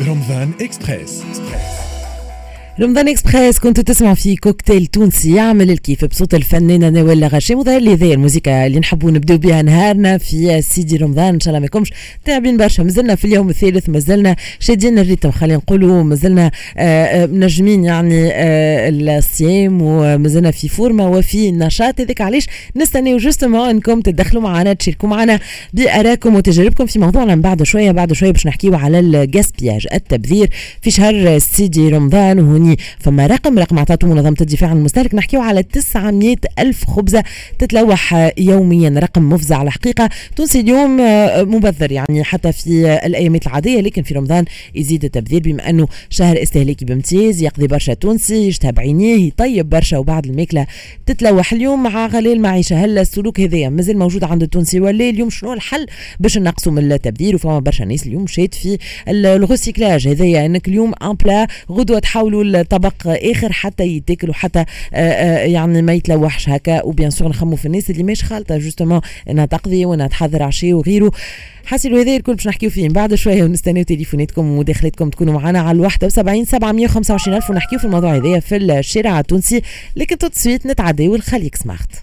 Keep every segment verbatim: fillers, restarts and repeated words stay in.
رمضان إكسبريس. رمضان إكسبريس كنتوا تسمعوا في كوكتيل تونسي يعمل الكيف بصوت الفنانة نوال غاشم، وظهر لي ذي الموسيقى اللي نحبوا نبداو بها نهارنا في سيدي رمضان. إن شاء الله ما يكونش تعبين برشا، مازلنا في اليوم الثالث، مازلنا شادين الريتم، خلينا نقولوا مازلنا منجمين يعني الصيام، ومازلنا في فورمة وفي نشاط. هذاك علاش نستناو جوستومون انكم تدخلوا معنا، تشاركوا معنا بآرائكم وتجاربكم في موضوعنا. من بعد شوية بعد شوية باش نحكيو على الجاسبياج، التبذير في شهر سيدي رمضان. وهني فما رقم رقم عطاته منظمة الدفاع عن المستهلك، نحكيو على تسعمية ألف خبزة تتلوح يوميا، رقم مفزع الحقيقة. تونسي اليوم مبذر يعني حتى في الأيامات العادية، لكن في رمضان يزيد التبذير بما أنه شهر استهلاكي بامتياز، يقضي برشا تونسي يشتهى بعينيه، يطيب برشا، وبعد الماكلة تتلوح. اليوم مع غلاء المعيشة، هل السلوك هذا مازال موجود عند التونسي ولا اليوم شنو الحل باش نقصوا من التبذير؟ وفما برشا ناس اليوم شاد في الغوسيكلاج هذايا، انك اليوم ان بلا غدوة تحولوا الطبق اخر حتى يتاكلوا حتى آآ آآ يعني ما يتلوحش هكا. وبيان سور نخمو في الناس اللي مش خالطه جوستومون انها تقضي وانها تحضر عشاء وغيره. حاسيلو هذا الكل باش نحكيو فيه بعد شويه، ونستناو تليفوناتكم ومداخلاتكم تكونوا معنا على الواحد وسبعين سبعمية وخمسة وعشرين ألف، ونحكيو في الموضوع هذايا في الشارع التونسي. لكن تو سويت نتعداو الخليك سمارت.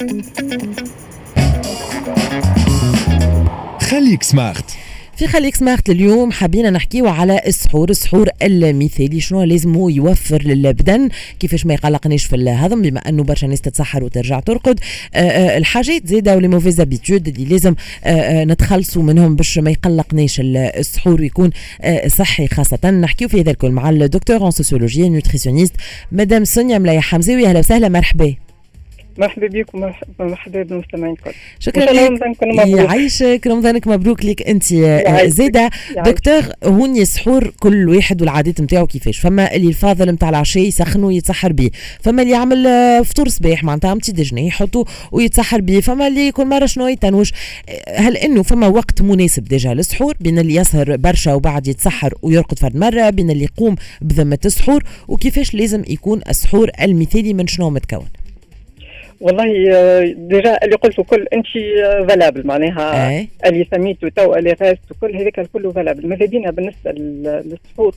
خليك سمارت. في خليك سمارت اليوم حابين نحكيو على السحور، السحور المثالي، شنو لازم هو يوفر للبدن، كيفاش ما يقلقنيش في الهضم بما انه برشا ناس تتسحر وترجع ترقد. آآ الحاجات زيدا ولي موفيز ابيتود اللي لازم آآ نتخلصوا منهم باش ما يقلقنيش السحور ويكون صحي. خاصه نحكيو في هذا الكل مع الدكتور ان سوسيولوجي نوتريسيونيست مدام سونيا ملايح حمزاوي. اهلا وسهلا، مرحبا. مرحبا بكم، مرحبا بالمستمعين الكل. شكرا لك، يعيشك، رمضانك مبروك لك انت زيدا. دكتور، هوني السحور كل واحد والعادات نتاعو كيفاش، فما اللي الفاضل نتاع العشاء يسخنوا يتسحر به، فما اللي يعمل فطور صباح معناتها امتي دجني يحطوا ويتسحر به، فما اللي كل مره شنو يتنوش. هل انه فما وقت مناسب ديجا للسحور بين اللي يسهر برشا وبعد يتسحر ويرقد فرد مره، بين اللي يقوم بذمه السحور، وكيفاش لازم يكون السحور المثالي من شنو متكون؟ والله ديجا اللي قلته كل انت فالابل، معناها أي. اللي سميته تو اللي غاست وكل هذاك الكل فالابل. ماذا بينا بالنسبه للسحور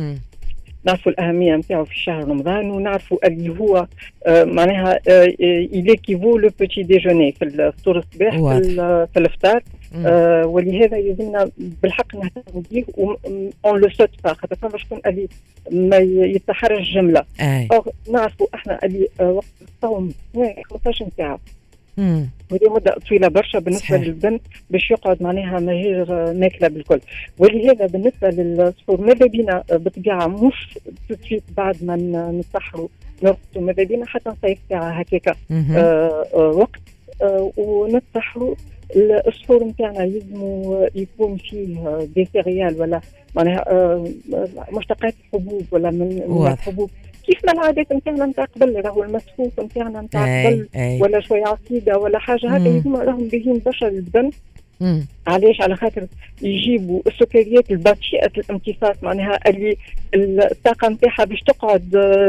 نعرفوا الأهمية نتاعو في شهر رمضان، ونعرفوا اللي هو آه معناها إلي كيفو لو بوتي ديجوني في الفطور الصباح في, في الإفطار. آه ولهذا يلزمنا بالحق نهتم به اون لو سوت با، خاطر فما شكون اللي ما يتحرش جملة. نعرفوا احنا اللي آه وقت الصوم خمسطاش ساعة، وهذه مدة طويلة برشا بالنسبة صحيح. للبن باش يقعد معناها ما هي ماكلة بالكل. ولهذا بالنسبة للسحور ماذا بينا بطبيعة مش تسويت بعد ما نتسحروا نرقدوا، ماذا بينا حتى نصيف ساعة هكاكا آه وقت آه ونتسحروا. السحور نتاعنا لازم يكون فيه دي سيريال ولا معناها آه مشتقات الحبوب ولا من, من الحبوب، كيف ما العادات نتاعنا نتاع قبل، راهو المسفوف نتاعنا نتاع قبل ولا شويه عصيده ولا حاجه هكا، هما راهم باهيين برشا للبدن. علاش؟ على خاطر يجيبوا السكريات البطيئه الامتصاص، معناها اللي الطاقه نتاعها باش تقعد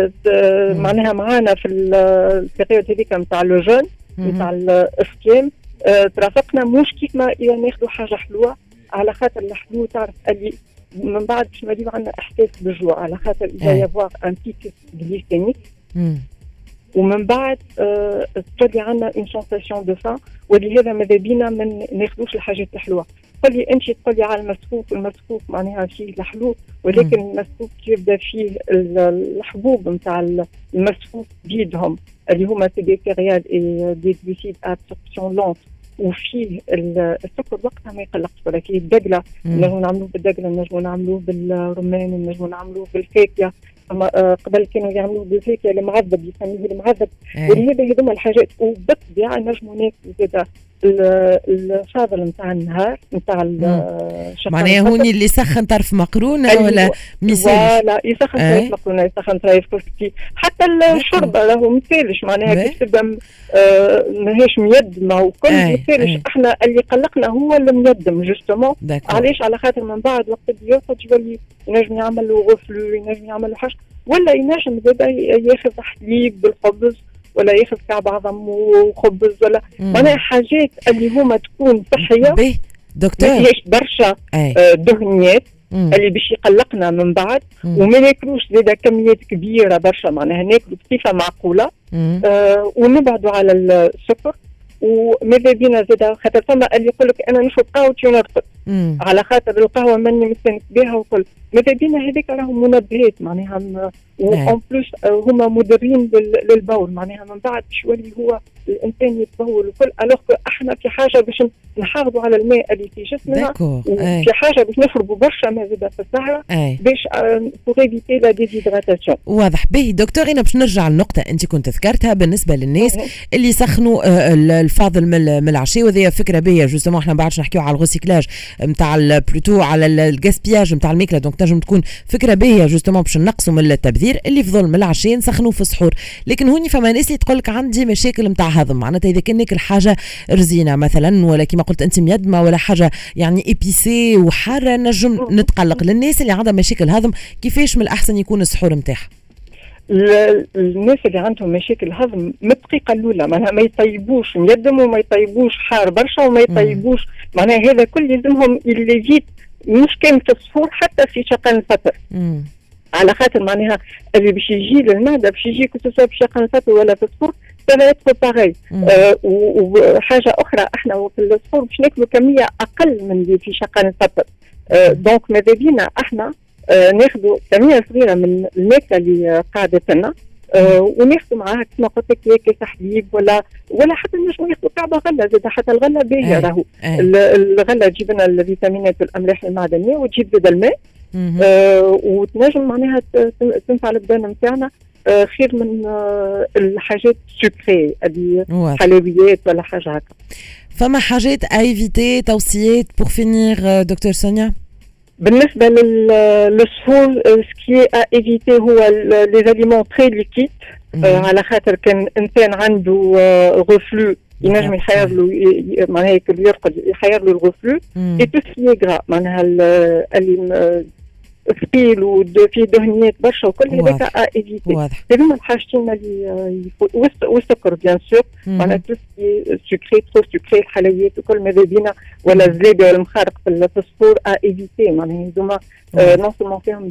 معناها معانا في البيريود هذيك نتاع لو جون نتاع الاسكيم أه ترافقنا، مش كيف ما اذا ناخذوا حاجه حلوه، على خاطر الحلو تعرف اللي من بعد باش ما يجيب عندنا احساس بالجوع، على خاطر اذا يفواغ ان بيك غليسيميك، ومن بعد آه تولي عندنا اون سونساسيون دو فان. ولهذا ماذا بينا ما ناخذوش الحاجات الحلوه. تقولي انت تقولي على المسفوف، المسفوف معناها فيه الحلو، ولكن مم. المسفوف يبدا فيه الحبوب نتاع المسفوف بيدهم اللي هما سي دي سيريال اي دي جلوسيد ابسوربسيون لونت، وفيه السكر وقتها ما يقلقش. ولكن الدقله نجمو نعملوه بالدقله، نجمو نعملوه بالرمان، نجمو نعملوه بالفاكهه. أما قبل كانوا يعملوه بالفاكهه المعذب، يسموه المعذب. ولهذا هذوما الحاجات، وبالطبيعه نجمو ناكلوا زاده الفاضل نتاع النهار نتاع الشهر. معناها هوني اللي يسخن طرف مقرونه أيوة. ولا مثال لا يسخن أي. طرف مقرونه، يسخن طرف كفتي، حتى الشرب راهو مثالش، معناها كيف تبدا آه ماهيش ميدمه وكل مثالش. احنا اللي قلقنا هو اللي ميدم جوستومون. علاش؟ على خاطر من بعد وقت اللي يرقد يولي ينجم يعملوا غفل، ينجم يعملوا حاجه، ولا ينجم زادا ياخذ حليب بالخبز، ولا ياخذ كعب عظم وخبز، ولا معناها حاجات اللي هما تكون صحيه دكتور ما فيهاش برشا آه دهنيات اللي باش يقلقنا من بعد، وما ناكلوش زاده كميات كبيره برشا، معناها ناكلوا بصفه معقوله آه ونبعدوا على السكر. وماذا بينا زاده خاطر فما اللي يقول لك انا نشرب قهوه ونرقد على خاطر القهوه ماني مستانس بها وكل، ماذا بينا هذيك راهم منبهات معناها، وان بلوس هما مضرين للبول معناها، من بعد باش يولي هو الانسان يتبول وكل، الوغ احنا في حاجه باش نحافظوا على الماء اللي في جسمنا، وفي حاجه باش نشربوا برشا ماء زاده في السهره باش بور ايفيتي لا ديزيدراتاسيون. واضح. باهي دكتور، انا باش نرجع للنقطه انت كنت ذكرتها بالنسبه للناس اللي يسخنوا الفاضل من العشاء، وهذه فكره باهيه جوستومون. احنا بعدش نحكيو على الغوسيكلاج نتاع بلوتو على الغاسبياج نتاع الماكله، دونك تنجم تكون فكره باهيه جوستومون باش نقصوا من التبذير اللي فضل من العشاء نسخنوا في السحور. لكن هوني فما ناس اللي تقول لك عندي مشاكل نتاع هضم، معناتها اذا كان ناكل حاجه رزينه مثلا ولا كما قلت انت ميدمه ولا حاجه يعني ايبيسي وحاره نجم نتقلق. للناس اللي عندها مشاكل هضم كيفاش من الاحسن يكون السحور نتاعها؟ الناس اللي عندهم مشاكل هضم من الدقيقه الاولى معناها ما يطيبوش ميدم وما يطيبوش حار برشا وما يطيبوش، معناها هذا كل يلزمهم اللي جيت مش كان في السحور حتى في شقن الفطر، على خاطر معناها اللي باش يجي للمعده باش يجي كسوسوا في شقن الفطر ولا في السحور سبعات باغي. آه وحاجه اخرى احنا في السحور باش ناكلوا كميه اقل من اللي في شقن الفطر، آه دونك ماذا بينا احنا آه ناخذوا كميه صغيره من الماكله اللي قاعده لنا، آه وناخذوا معاها كما قلت لك كاس حليب ولا ولا حتى نجموا ناخذوا كعبه غله زاد، حتى الغله باهيه راهو. الغله تجيب لنا الفيتامينات والاملاح المعدنيه وتجيب زاد الماء، آه وتنجم معناها تنفع البدن نتاعنا آه خير من آه الحاجات السكري اللي حلويات ولا حاجه هكا. فما حاجات ايفيتي توصيات بور فينير دكتور سونيا؟ بالنسبه للسحور سكي ايفيتي هو لي اليمون تري ليكيد، على خاطر كان انسان عنده غفلو ينجم يحير له معناها يرقد يحير له الغفلو، اي تو سكي غرا معناها اللي ثقيل وفي دهنيات برشا وكل هذاك ايفيتي. هذوما الحاجتين اللي والسكر بيان سور معناها تو سكري ترو سكري الحلويات وكل ماذا بينا ولا الزلابه ولا المخارق في السحور ايفيتي، معناها هذوما نون سولمون فيهم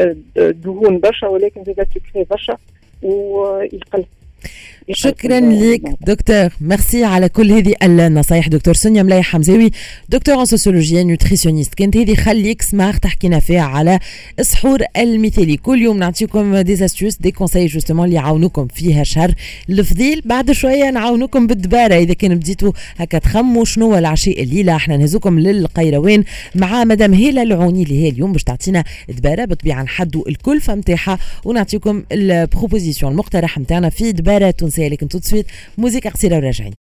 دهون برشا ولكن زاد سكري برشا ويقل. شكرا لك دكتور، ميرسي على كل هذه النصائح. دكتور سونيا ملايح حمزاوي، دكتور ان سوسيولوجيا نوتريسيونيست، كانت هذه خليك سمارت تحكينا فيها على السحور المثالي. كل يوم نعطيكم دي استيوس دي كونساي جوستومون اللي يعاونوكم فيها شهر الفضيل. بعد شويه نعاونوكم بالدباره اذا كان بديتوا هكا تخموا شنو العشاء الليله. احنا نهزوكم للقيروان مع مدام هيلا العوني اللي هي اليوم باش تعطينا دباره بالطبيعه نحدوا الكلفه نتاعها ونعطيكم البروبوزيسيون المقترح نتاعنا في دباره تونسيه. لكن تو سويت موسيقى قصيره وراجعين.